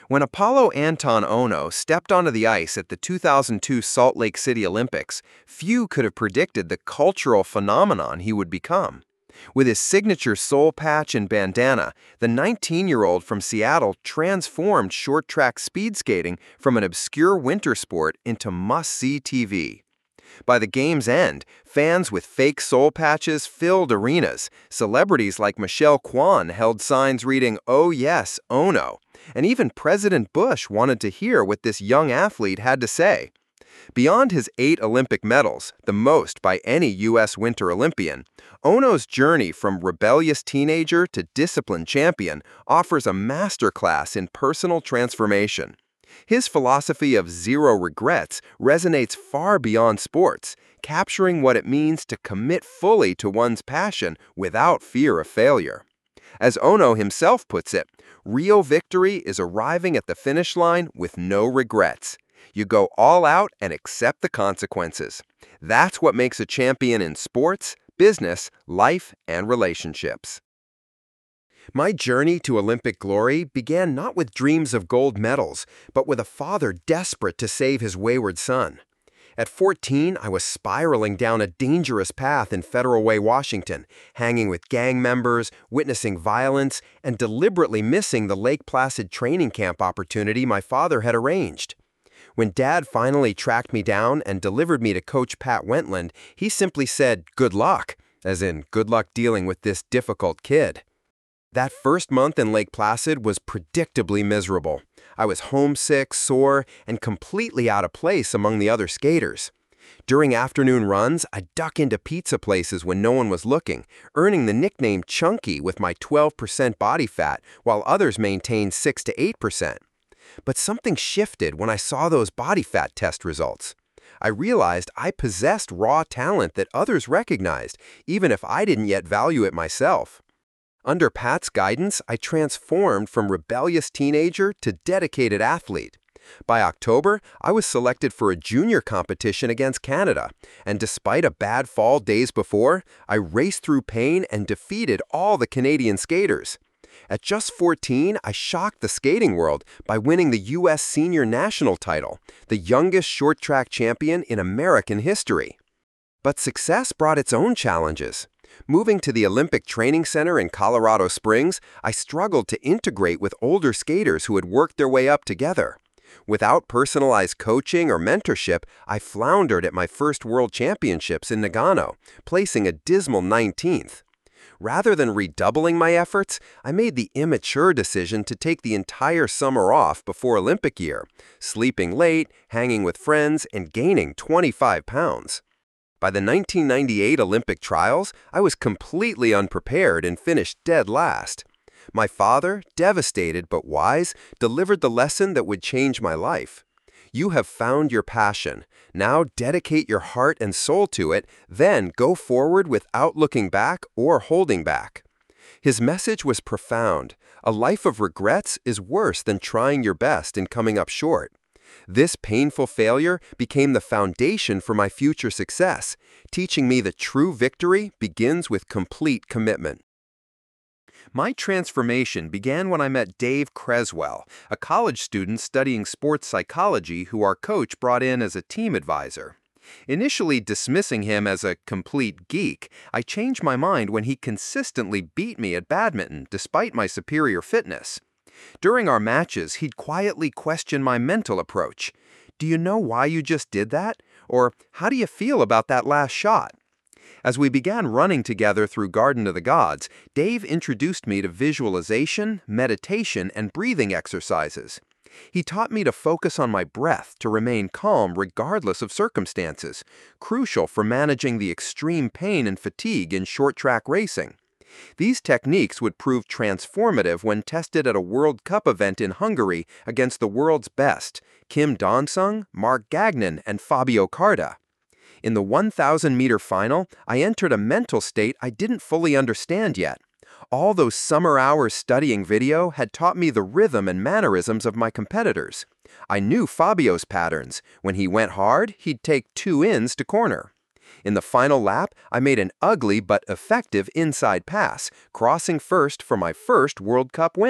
When Apollo Anton Ono stepped onto the ice at the 2002 Salt Lake City Olympics, few could have predicted the cultural phenomenon he would become. With his signature soul patch and bandana, the 19-year-old from Seattle transformed short-track speed skating from an obscure winter sport into must-see TV. By the game's end, fans with fake soul patches filled arenas. Celebrities like Michelle Kwan held signs reading, "Oh yes, Ono." And even President Bush wanted to hear what this young athlete had to say. Beyond his 8 Olympic medals, the most by any U.S. Winter Olympian, Ono's journey from rebellious teenager to disciplined champion offers a masterclass in personal transformation. His philosophy of zero regrets resonates far beyond sports, capturing what it means to commit fully to one's passion without fear of failure. As Ono himself puts it, real victory is arriving at the finish line with no regrets. You go all out and accept the consequences. That's what makes a champion in sports, business, life, and relationships. My journey to Olympic glory began not with dreams of gold medals, but with a father desperate to save his wayward son. At 14, I was spiraling down a dangerous path in Federal Way, Washington, hanging with gang members, witnessing violence, and deliberately missing the Lake Placid training camp opportunity my father had arranged. When Dad finally tracked me down and delivered me to Coach Pat Wentland, he simply said, "Good luck," as in, good luck dealing with this difficult kid. That first month in Lake Placid was predictably miserable. I was homesick, sore, and completely out of place among the other skaters. During afternoon runs, I'd duck into pizza places when no one was looking, earning the nickname Chunky with my 12% body fat, while others maintained 6 to 8%. But something shifted when I saw those body fat test results. I realized I possessed raw talent that others recognized, even if I didn't yet value it myself. Under Pat's guidance, I transformed from rebellious teenager to dedicated athlete. By October, I was selected for a junior competition against Canada, and despite a bad fall days before, I raced through pain and defeated all the Canadian skaters. At just 14, I shocked the skating world by winning the U.S. Senior National title, the youngest short track champion in American history. But success brought its own challenges. Moving to the Olympic Training Center in Colorado Springs, I struggled to integrate with older skaters who had worked their way up together. Without personalized coaching or mentorship, I floundered at my first World Championships in Nagano, placing a dismal 19th. Rather than redoubling my efforts, I made the immature decision to take the entire summer off before Olympic year, sleeping late, hanging with friends, and gaining 25 pounds. By the 1998 Olympic trials, I was completely unprepared and finished dead last. My father, devastated but wise, delivered the lesson that would change my life. You have found your passion. Now dedicate your heart and soul to it, then go forward without looking back or holding back. His message was profound. A life of regrets is worse than trying your best and coming up short. This painful failure became the foundation for my future success, teaching me that true victory begins with complete commitment. My transformation began when I met Dave Creswell, a college student studying sports psychology who our coach brought in as a team advisor. Initially dismissing him as a complete geek, I changed my mind when he consistently beat me at badminton despite my superior fitness. During our matches, he'd quietly question my mental approach. "Do you know why you just did that?" Or, "How do you feel about that last shot?" As we began running together through Garden of the Gods, Dave introduced me to visualization, meditation, and breathing exercises. He taught me to focus on my breath to remain calm regardless of circumstances, crucial for managing the extreme pain and fatigue in short-track racing. These techniques would prove transformative when tested at a World Cup event in Hungary against the world's best, Kim Donsung, Mark Gagnon, and Fabio Carta. In the 1,000-meter final, I entered a mental state I didn't fully understand yet. All those summer hours studying video had taught me the rhythm and mannerisms of my competitors. I knew Fabio's patterns. When he went hard, he'd take 2 ins to corner. In the final lap, I made an ugly but effective inside pass, crossing first for my first World Cup win.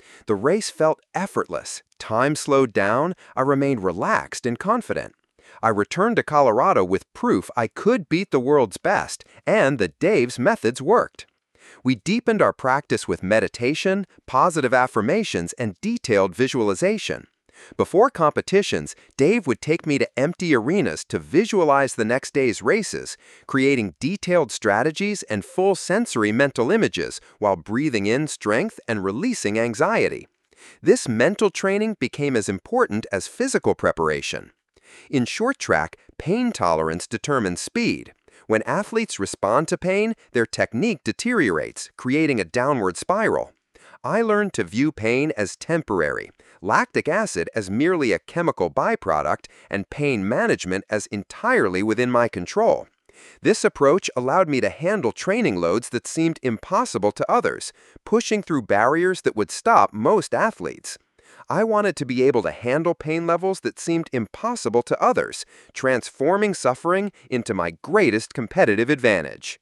The race felt effortless. Time slowed down. I remained relaxed and confident. I returned to Colorado with proof I could beat the world's best and that Dave's methods worked. We deepened our practice with meditation, positive affirmations, and detailed visualization. Before competitions, Dave would take me to empty arenas to visualize the next day's races, creating detailed strategies and full sensory mental images while breathing in strength and releasing anxiety. This mental training became as important as physical preparation. In short track, pain tolerance determines speed. When athletes respond to pain, their technique deteriorates, creating a downward spiral. I learned to view pain as temporary, lactic acid as merely a chemical byproduct, and pain management as entirely within my control. This approach allowed me to handle training loads that seemed impossible to others, pushing through barriers that would stop most athletes. I wanted to be able to handle pain levels that seemed impossible to others, transforming suffering into my greatest competitive advantage.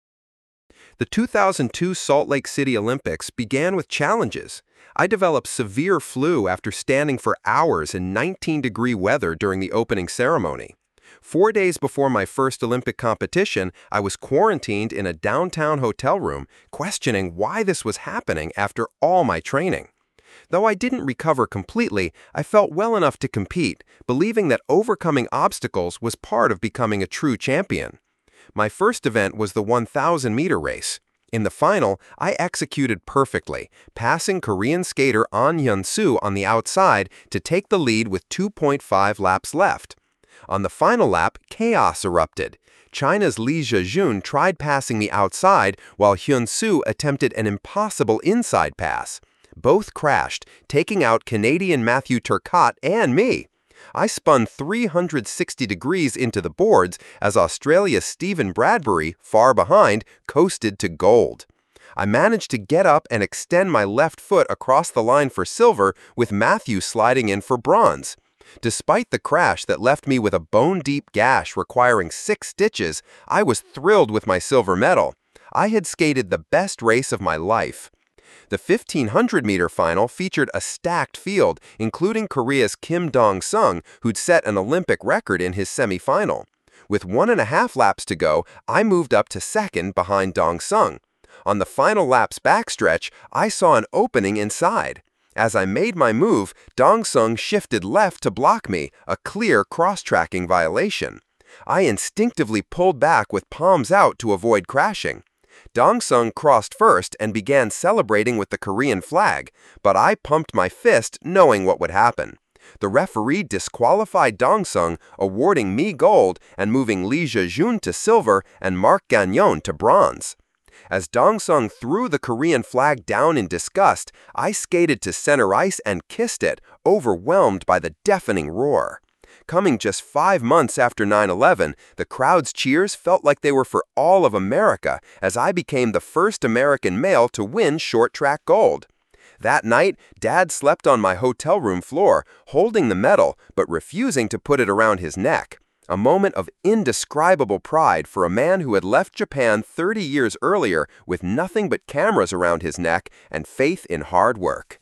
The 2002 Salt Lake City Olympics began with challenges. I developed severe flu after standing for hours in 19-degree weather during the opening ceremony. 4 days before my first Olympic competition, I was quarantined in a downtown hotel room, questioning why this was happening after all my training. Though I didn't recover completely, I felt well enough to compete, believing that overcoming obstacles was part of becoming a true champion. My first event was the 1,000-meter race. In the final, I executed perfectly, passing Korean skater An Hyun-soo on the outside to take the lead with 2.5 laps left. On the final lap, chaos erupted. China's Li Zhejun tried passing me outside, while Hyun-soo attempted an impossible inside pass. Both crashed, taking out Canadian Matthew Turcotte and me. I spun 360 degrees into the boards as Australia's Stephen Bradbury, far behind, coasted to gold. I managed to get up and extend my left foot across the line for silver, with Matthew sliding in for bronze. Despite the crash that left me with a bone-deep gash requiring 6 stitches, I was thrilled with my silver medal. I had skated the best race of my life. The 1,500-meter final featured a stacked field, including Korea's Kim Dong-sung, who'd set an Olympic record in his semifinal. With 1.5 laps to go, I moved up to second behind Dong-sung. On the final lap's backstretch, I saw an opening inside. As I made my move, Dong-sung shifted left to block me, a clear cross-tracking violation. I instinctively pulled back with palms out to avoid crashing. Dong-sung crossed first and began celebrating with the Korean flag, but I pumped my fist knowing what would happen. The referee disqualified Dong-sung, awarding me gold and moving Li Zhejun to silver and Marc Gagnon to bronze. As Dong-sung threw the Korean flag down in disgust, I skated to center ice and kissed it, overwhelmed by the deafening roar. Coming just 5 months after 9/11, the crowd's cheers felt like they were for all of America as I became the first American male to win short track gold. That night, Dad slept on my hotel room floor, holding the medal but refusing to put it around his neck. A moment of indescribable pride for a man who had left Japan 30 years earlier with nothing but cameras around his neck and faith in hard work.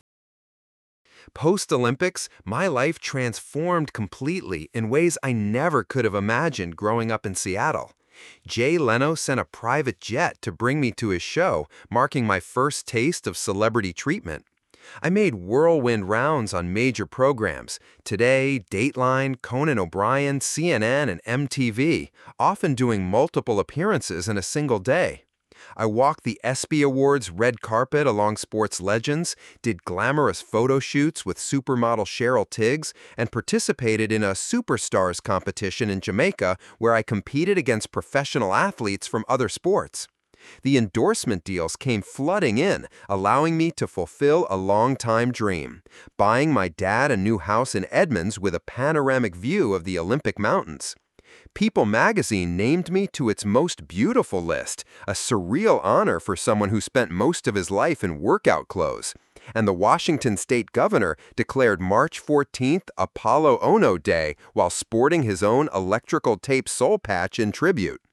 Post-Olympics, my life transformed completely in ways I never could have imagined growing up in Seattle. Jay Leno sent a private jet to bring me to his show, marking my first taste of celebrity treatment. I made whirlwind rounds on major programs: Today, Dateline, Conan O'Brien, CNN, and MTV, often doing multiple appearances in a single day. I walked the ESPY Awards red carpet along sports legends, did glamorous photo shoots with supermodel Cheryl Tiggs, and participated in a Superstars competition in Jamaica where I competed against professional athletes from other sports. The endorsement deals came flooding in, allowing me to fulfill a long-time dream, buying my dad a new house in Edmonds with a panoramic view of the Olympic Mountains. People magazine named me to its most beautiful list, a surreal honor for someone who spent most of his life in workout clothes. And the Washington state governor declared March 14th Apollo Ono Day while sporting his own electrical tape soul patch in tribute.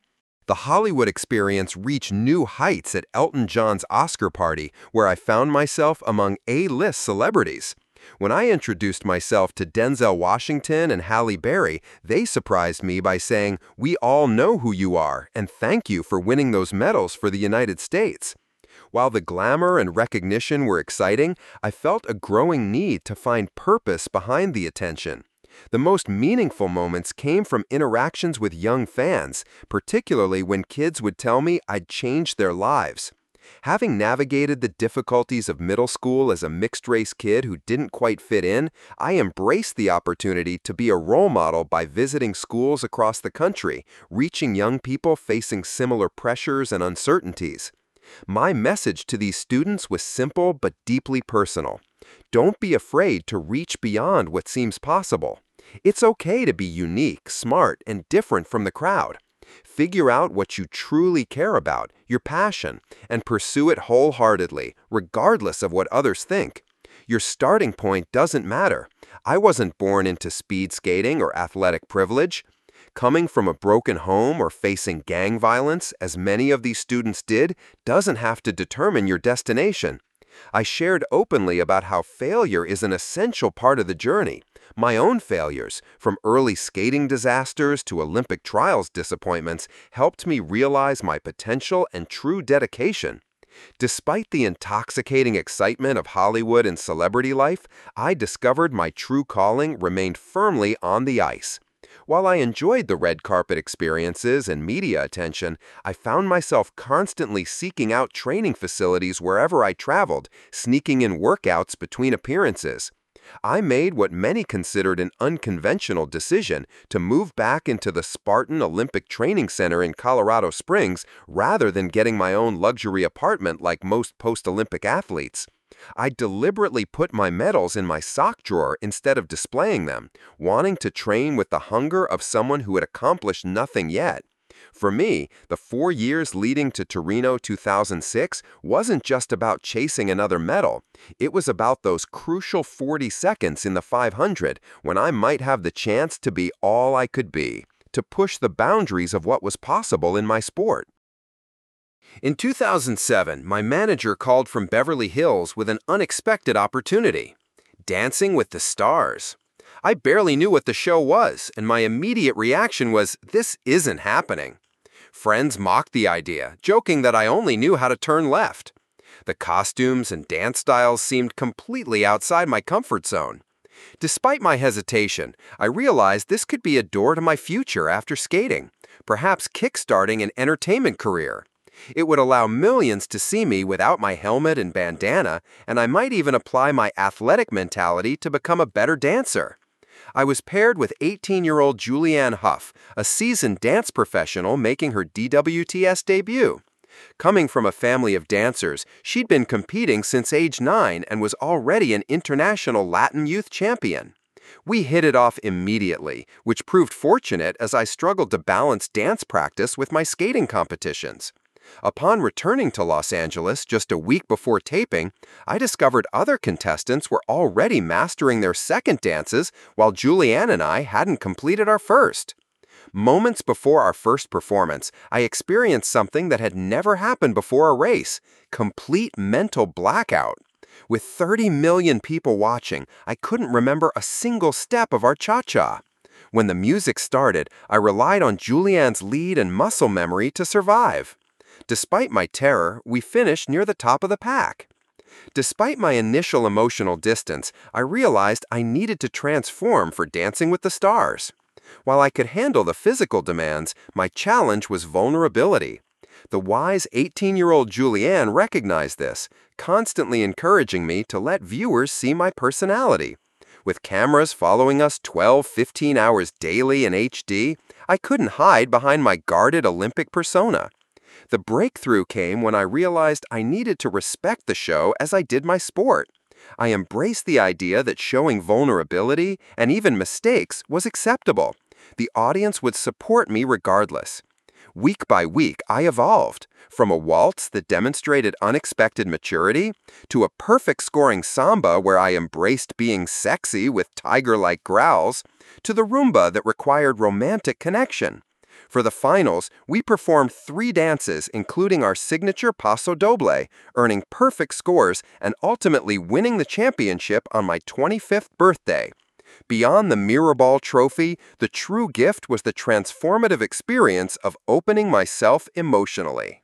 The Hollywood experience reached new heights at Elton John's Oscar party, where I found myself among A-list celebrities. When I introduced myself to Denzel Washington and Halle Berry, they surprised me by saying, "We all know who you are, and thank you for winning those medals for the United States." While the glamour and recognition were exciting, I felt a growing need to find purpose behind the attention. The most meaningful moments came from interactions with young fans, particularly when kids would tell me I'd changed their lives. Having navigated the difficulties of middle school as a mixed-race kid who didn't quite fit in, I embraced the opportunity to be a role model by visiting schools across the country, reaching young people facing similar pressures and uncertainties. My message to these students was simple but deeply personal. Don't be afraid to reach beyond what seems possible. It's okay to be unique, smart, and different from the crowd. Figure out what you truly care about, your passion, and pursue it wholeheartedly, regardless of what others think. Your starting point doesn't matter. I wasn't born into speed skating or athletic privilege. Coming from a broken home or facing gang violence, as many of these students did, doesn't have to determine your destination. I shared openly about how failure is an essential part of the journey. My own failures, from early skating disasters to Olympic trials disappointments, helped me realize my potential and true dedication. Despite the intoxicating excitement of Hollywood and celebrity life, I discovered my true calling remained firmly on the ice. While I enjoyed the red carpet experiences and media attention, I found myself constantly seeking out training facilities wherever I traveled, sneaking in workouts between appearances. I made what many considered an unconventional decision to move back into the Spartan Olympic Training Center in Colorado Springs rather than getting my own luxury apartment like most post-Olympic athletes. I deliberately put my medals in my sock drawer instead of displaying them, wanting to train with the hunger of someone who had accomplished nothing yet. For me, the 4 years leading to Torino 2006 wasn't just about chasing another medal. It was about those crucial 40 seconds in the 500 when I might have the chance to be all I could be, to push the boundaries of what was possible in my sport. In 2007, my manager called from Beverly Hills with an unexpected opportunity: Dancing with the Stars. I barely knew what the show was, and my immediate reaction was, "This isn't happening." Friends mocked the idea, joking that I only knew how to turn left. The costumes and dance styles seemed completely outside my comfort zone. Despite my hesitation, I realized this could be a door to my future after skating, perhaps kickstarting an entertainment career. It would allow millions to see me without my helmet and bandana, and I might even apply my athletic mentality to become a better dancer. I was paired with 18-year-old Julianne Hough, a seasoned dance professional making her DWTS debut. Coming from a family of dancers, she'd been competing since age 9 and was already an international Latin youth champion. We hit it off immediately, which proved fortunate as I struggled to balance dance practice with my skating competitions. Upon returning to Los Angeles just a week before taping, I discovered other contestants were already mastering their second dances while Julianne and I hadn't completed our first. Moments before our first performance, I experienced something that had never happened before a race: complete mental blackout. With 30 million people watching, I couldn't remember a single step of our cha-cha. When the music started, I relied on Julianne's lead and muscle memory to survive. Despite my terror, we finished near the top of the pack. Despite my initial emotional distance, I realized I needed to transform for Dancing with the Stars. While I could handle the physical demands, my challenge was vulnerability. The wise 18-year-old Julianne recognized this, constantly encouraging me to let viewers see my personality. With cameras following us 12-15 hours daily in HD, I couldn't hide behind my guarded Olympic persona. The breakthrough came when I realized I needed to respect the show as I did my sport. I embraced the idea that showing vulnerability and even mistakes was acceptable. The audience would support me regardless. Week by week, I evolved, from a waltz that demonstrated unexpected maturity to a perfect scoring samba where I embraced being sexy with tiger-like growls, to the rumba that required romantic connection. For the finals, we performed 3 dances, including our signature Paso Doble, earning perfect scores and ultimately winning the championship on my 25th birthday. Beyond the Mirrorball trophy, the true gift was the transformative experience of opening myself emotionally.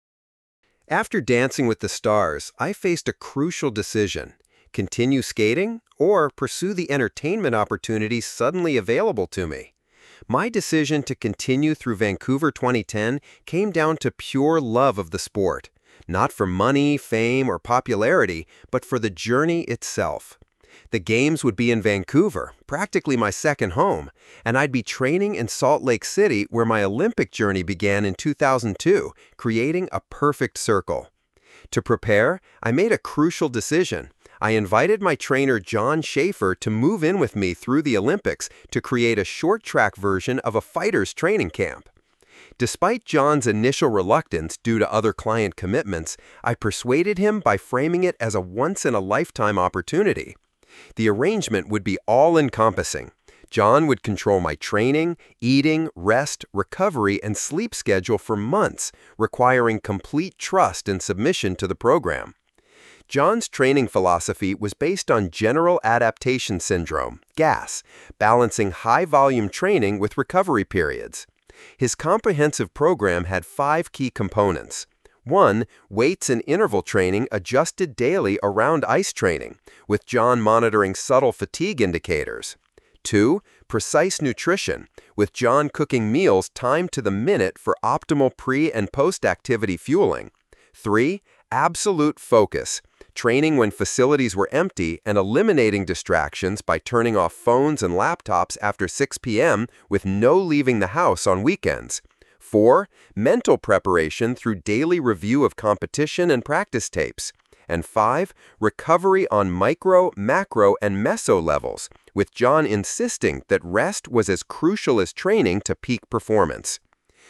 After Dancing with the Stars, I faced a crucial decision: continue skating or pursue the entertainment opportunities suddenly available to me. My decision to continue through Vancouver 2010 came down to pure love of the sport, not for money, fame, or popularity, but for the journey itself. The games would be in Vancouver, practically my second home, and I'd be training in Salt Lake City where my Olympic journey began in 2002, creating a perfect circle. To prepare, I made a crucial decision. I invited my trainer John Schaefer to move in with me through the Olympics to create a short-track version of a fighter's training camp. Despite John's initial reluctance due to other client commitments, I persuaded him by framing it as a once-in-a-lifetime opportunity. The arrangement would be all-encompassing. John would control my training, eating, rest, recovery, and sleep schedule for months, requiring complete trust and submission to the program. John's training philosophy was based on General Adaptation Syndrome, GAS, balancing high-volume training with recovery periods. His comprehensive program had 5 key components. 1. Weights and interval training adjusted daily around ice training, with John monitoring subtle fatigue indicators. 2. Precise nutrition, with John cooking meals timed to the minute for optimal pre- and post-activity fueling. 3. Absolute focus, training when facilities were empty and eliminating distractions by turning off phones and laptops after 6 p.m. with no leaving the house on weekends. 4. Mental preparation through daily review of competition and practice tapes. And 5. Recovery on micro, macro, and meso levels, with John insisting that rest was as crucial as training to peak performance.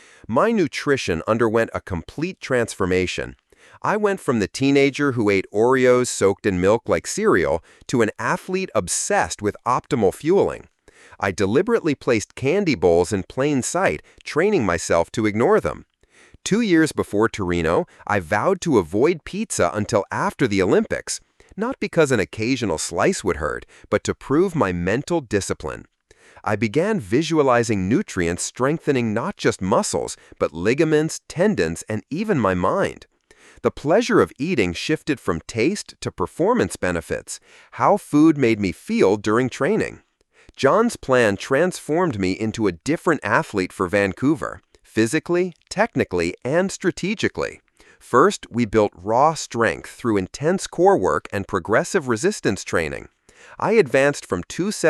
My nutrition underwent a complete transformation. I went from the teenager who ate Oreos soaked in milk like cereal to an athlete obsessed with optimal fueling. I deliberately placed candy bowls in plain sight, training myself to ignore them. 2 years before Torino, I vowed to avoid pizza until after the Olympics, not because an occasional slice would hurt, but to prove my mental discipline. I began visualizing nutrients strengthening not just muscles, but ligaments, tendons, and even my mind. The pleasure of eating shifted from taste to performance benefits, how food made me feel during training. John's plan transformed me into a different athlete for Vancouver, physically, technically, and strategically. First, we built raw strength through intense core work and progressive resistance training. I advanced from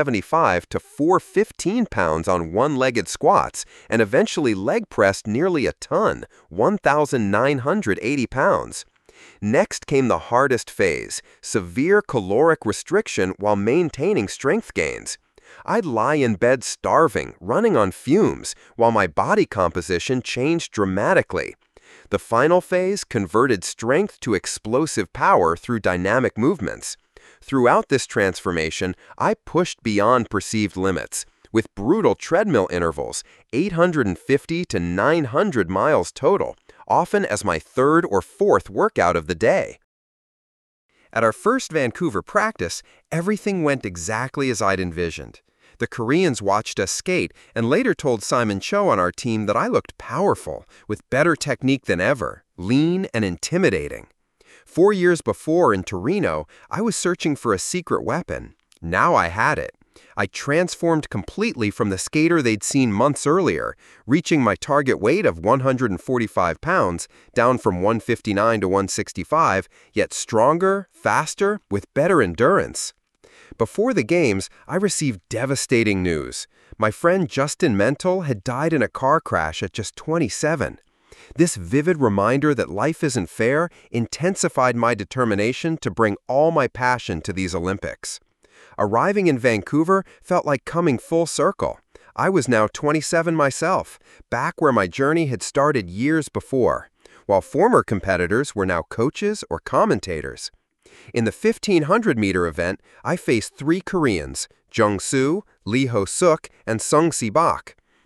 275 to 415 pounds on one-legged squats and eventually leg pressed nearly a ton, 1,980 pounds. Next came the hardest phase, severe caloric restriction while maintaining strength gains. I'd lie in bed starving, running on fumes, while my body composition changed dramatically. The final phase converted strength to explosive power through dynamic movements. Throughout this transformation, I pushed beyond perceived limits, with brutal treadmill intervals, 850 to 900 miles total, often as my 3rd or 4th workout of the day. At our first Vancouver practice, everything went exactly as I'd envisioned. The Koreans watched us skate and later told Simon Cho on our team that I looked powerful, with better technique than ever, lean and intimidating. 4 years before in Torino, I was searching for a secret weapon. Now I had it. I transformed completely from the skater they'd seen months earlier, reaching my target weight of 145 pounds, down from 159 to 165, yet stronger, faster, with better endurance. Before the games, I received devastating news. My friend Justin Mental had died in a car crash at just 27. This vivid reminder that life isn't fair intensified my determination to bring all my passion to these Olympics. Arriving in Vancouver felt like coming full circle. I was now 27 myself, back where my journey had started years before, while former competitors were now coaches or commentators. In the 1,500-meter event, I faced 3 Koreans, Jung Soo, Lee Ho Suk, and Sung Si Bak.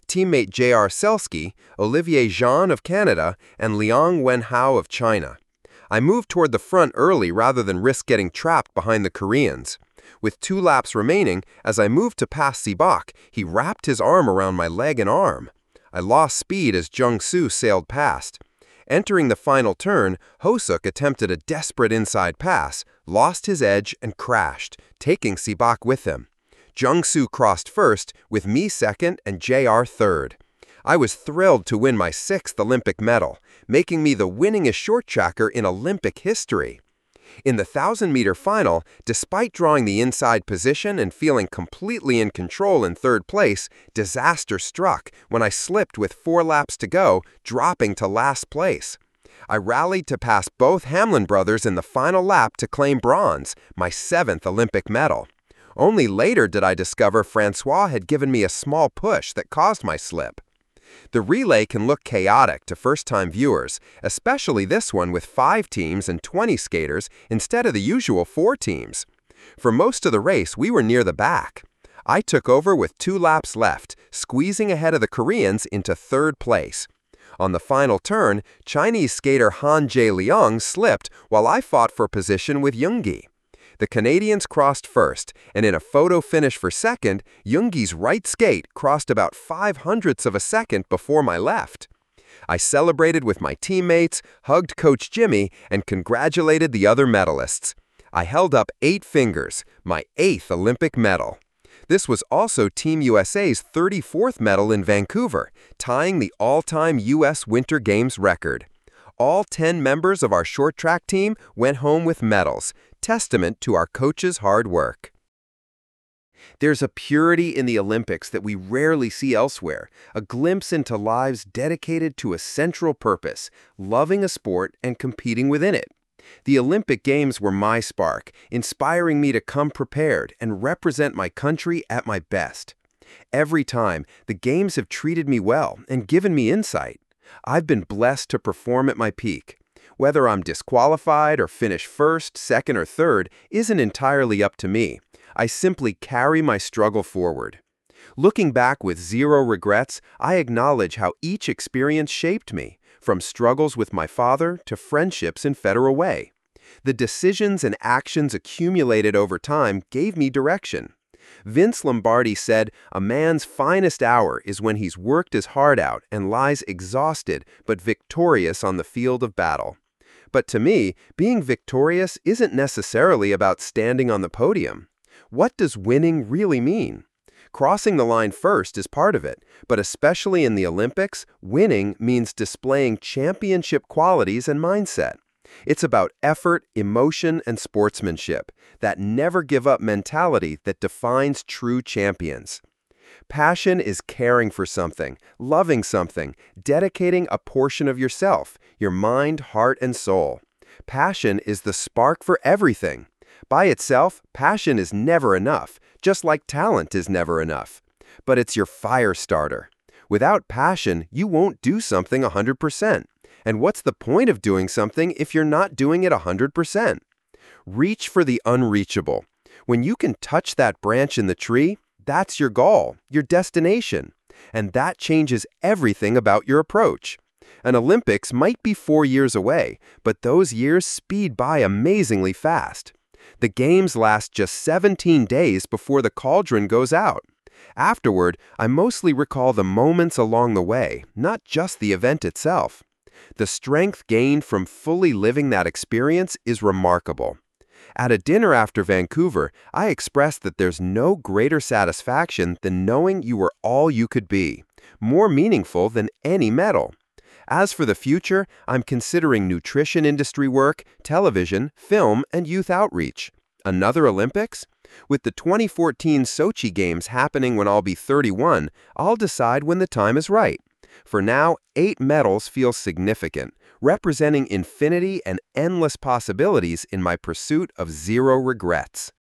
teammate J.R. Selsky, Olivier Jean of Canada, and Liang Wenhao of China. I moved toward the front early rather than risk getting trapped behind the Koreans. With 2 laps remaining, as I moved to pass Sibak, he wrapped his arm around my leg and arm. I lost speed as Jung Soo sailed past. Entering the final turn, Hosuk attempted a desperate inside pass, lost his edge, and crashed, taking Sibak with him. Jung Soo crossed first, with me second and JR third. I was thrilled to win my 6th Olympic medal, making me the winningest short tracker in Olympic history. In the 1,000-meter final, despite drawing the inside position and feeling completely in control in 3rd place, disaster struck when I slipped with 4 laps to go, dropping to last place. I rallied to pass both Hamlin brothers in the final lap to claim bronze, my 7th Olympic medal. Only later did I discover Francois had given me a small push that caused my slip. The relay can look chaotic to first-time viewers, especially this one with 5 teams and 20 skaters instead of the usual 4 teams. For most of the race, we were near the back. I took over with 2 laps left, squeezing ahead of the Koreans into 3rd place. On the final turn, Chinese skater Han Jae-leong slipped while I fought for position with Yoongi. The Canadians crossed first, and in a photo finish for second, Yoongi's right skate crossed about 0.05 of a second before my left. I celebrated with my teammates, hugged Coach Jimmy, and congratulated the other medalists. I held up 8 fingers, my 8th Olympic medal. This was also Team USA's 34th medal in Vancouver, tying the all-time U.S. Winter Games record. All 10 members of our short track team went home with medals, testament to our coaches' hard work. There's a purity in the Olympics that we rarely see elsewhere, a glimpse into lives dedicated to a central purpose, loving a sport and competing within it. The Olympic Games were my spark, inspiring me to come prepared and represent my country at my best. Every time, the Games have treated me well and given me insight. I've been blessed to perform at my peak. Whether I'm disqualified or finish 1st, 2nd, or 3rd isn't entirely up to me. I simply carry my struggle forward. Looking back with 0 regrets, I acknowledge how each experience shaped me, from struggles with my father to friendships in Federal Way. The decisions and actions accumulated over time gave me direction. Vince Lombardi said, "A man's finest hour is when he's worked his heart out and lies exhausted but victorious on the field of battle." But to me, being victorious isn't necessarily about standing on the podium. What does winning really mean? Crossing the line first is part of it, but especially in the Olympics, winning means displaying championship qualities and mindset. It's about effort, emotion, and sportsmanship, that never-give-up mentality that defines true champions. Passion is caring for something, loving something, dedicating a portion of yourself, your mind, heart, and soul. Passion is the spark for everything. By itself, passion is never enough, just like talent is never enough. But it's your fire starter. Without passion, you won't do something 100%. And what's the point of doing something if you're not doing it 100%? Reach for the unreachable. When you can touch that branch in the tree, that's your goal, your destination. And that changes everything about your approach. An Olympics might be 4 years away, but those years speed by amazingly fast. The Games last just 17 days before the cauldron goes out. Afterward, I mostly recall the moments along the way, not just the event itself. The strength gained from fully living that experience is remarkable. At a dinner after Vancouver, I expressed that there's no greater satisfaction than knowing you were all you could be, more meaningful than any medal. As for the future, I'm considering nutrition industry work, television, film, and youth outreach. Another Olympics? With the 2014 Sochi Games happening when I'll be 31, I'll decide when the time is right. For now, 8 medals feel significant, representing infinity and endless possibilities in my pursuit of 0 regrets.